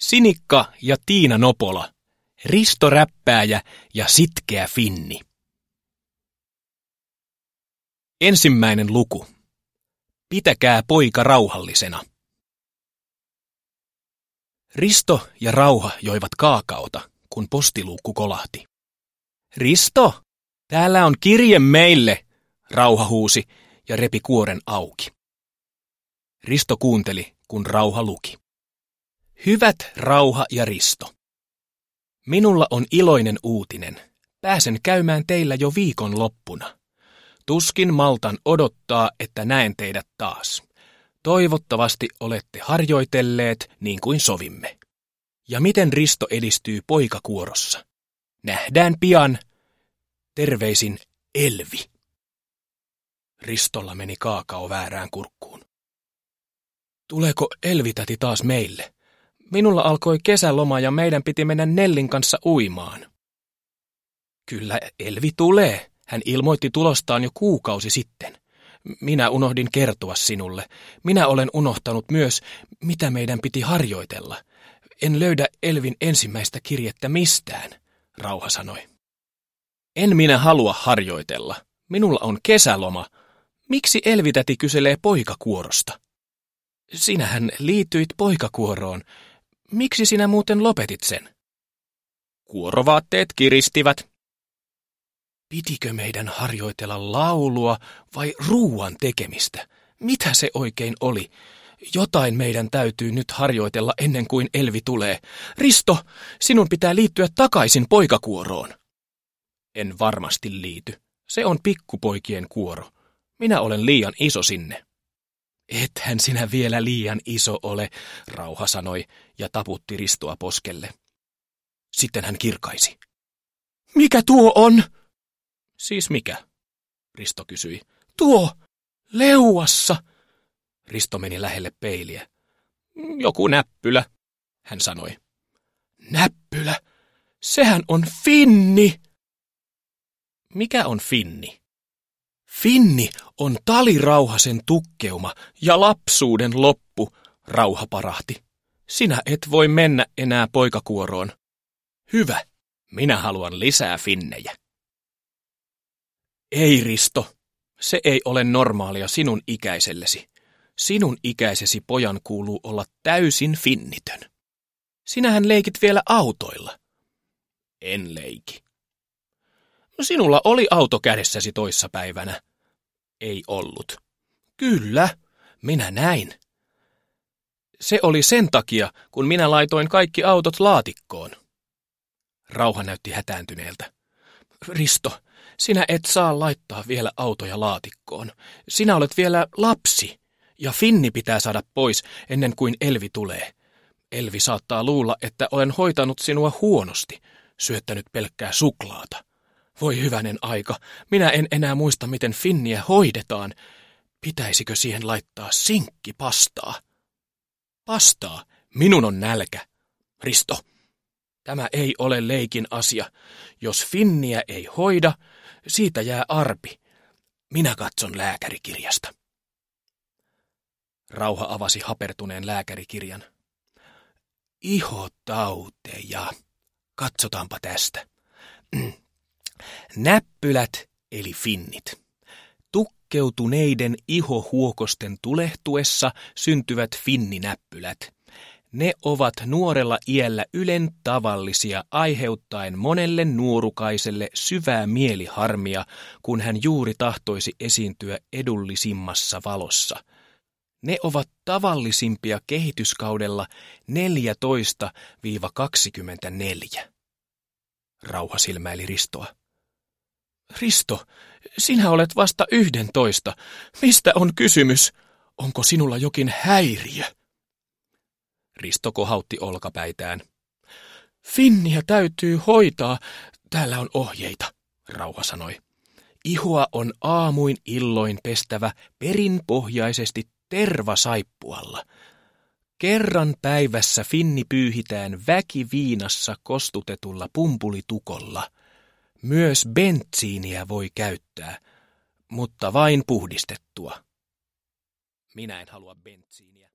Sinikka ja Tiina Nopola, Risto Räppääjä ja sitkeä Finni. Ensimmäinen luku. Pitäkää poika rauhallisena. Risto ja Rauha joivat kaakaota, kun postiluukku kolahti. Risto, täällä on kirje meille, Rauha huusi ja repi kuoren auki. Risto kuunteli, kun Rauha luki. Hyvät Rauha ja Risto. Minulla on iloinen uutinen. Pääsen käymään teillä jo viikon loppuna. Tuskin maltan odottaa, että näen teidät taas. Toivottavasti olette harjoitelleet niin kuin sovimme. Ja miten Risto edistyy poikakuorossa? Nähdään pian. Terveisin Elvi. Ristolla meni kaakao väärään kurkkuun. Tuleeko Elvi-täti taas meille? Minulla alkoi kesäloma ja meidän piti mennä Nellin kanssa uimaan. Kyllä Elvi tulee. Hän ilmoitti tulostaan jo kuukausi sitten. Minä unohdin kertoa sinulle. Minä olen unohtanut myös, mitä meidän piti harjoitella. En löydä Elvin ensimmäistä kirjettä mistään, Rauha sanoi. En minä halua harjoitella. Minulla on kesäloma. Miksi Elvi-täti kyselee poikakuorosta? Sinähän liityit poikakuoroon. Miksi sinä muuten lopetit sen? Kuorovaatteet kiristivät. Pitikö meidän harjoitella laulua vai ruuan tekemistä? Mitä se oikein oli? Jotain meidän täytyy nyt harjoitella ennen kuin Elvi tulee. Risto, sinun pitää liittyä takaisin poikakuoroon. En varmasti liity. Se on pikkupoikien kuoro. Minä olen liian iso sinne. Ethän sinä vielä liian iso ole, Rauha sanoi ja taputti Ristoa poskelle. Sitten hän kirkaisi. Mikä tuo on? Siis mikä? Risto kysyi. Tuo, leuassa. Risto meni lähelle peiliä. Joku näppylä, hän sanoi. Näppylä? Sehän on Finni. Mikä on Finni? Finni on talirauhasen tukkeuma ja lapsuuden loppu, Rauha parahti. Sinä et voi mennä enää poikakuoroon. Hyvä, minä haluan lisää finnejä. Ei, Risto, se ei ole normaalia sinun ikäisellesi. Sinun ikäisesi pojan kuuluu olla täysin finnitön. Sinähän leikit vielä autoilla. En leiki. Sinulla oli auto kädessäsi toissapäivänä. Ei ollut. Kyllä, minä näin. Se oli sen takia, kun minä laitoin kaikki autot laatikkoon. Rauha näytti hätääntyneeltä. Risto, sinä et saa laittaa vielä autoja laatikkoon. Sinä olet vielä lapsi, ja Finni pitää saada pois ennen kuin Elvi tulee. Elvi saattaa luulla, että olen hoitanut sinua huonosti, syöttänyt pelkkää suklaata. Voi hyvänen aika, minä en enää muista, miten Finniä hoidetaan. Pitäisikö siihen laittaa sinkkipastaa? Pastaa? Minun on nälkä. Risto, tämä ei ole leikin asia. Jos Finniä ei hoida, siitä jää arpi. Minä katson lääkärikirjasta. Rauha avasi hapertuneen lääkärikirjan. Ihotauteja. Katsotaanpa tästä. Näppylät eli finnit. Tukkeutuneiden ihohuokosten tulehtuessa syntyvät finninäppylät. Ne ovat nuorella iällä ylen tavallisia aiheuttaen monelle nuorukaiselle syvää mieliharmia, kun hän juuri tahtoisi esiintyä edullisimmassa valossa. Ne ovat tavallisimpia kehityskaudella 14–24. Rauha silmäili Ristoa. Risto, sinä olet vasta 11. Mistä on kysymys? Onko sinulla jokin häiriö? Risto kohautti olkapäitään. Finniä täytyy hoitaa. Täällä on ohjeita, Rauha sanoi. Ihoa on aamuin illoin pestävä perinpohjaisesti tervasaippualla. Kerran päivässä Finni pyyhitään väkiviinassa kostutetulla pumpulitukolla. Myös bensiiniä voi käyttää, mutta vain puhdistettua. Minä en halua bensiiniä.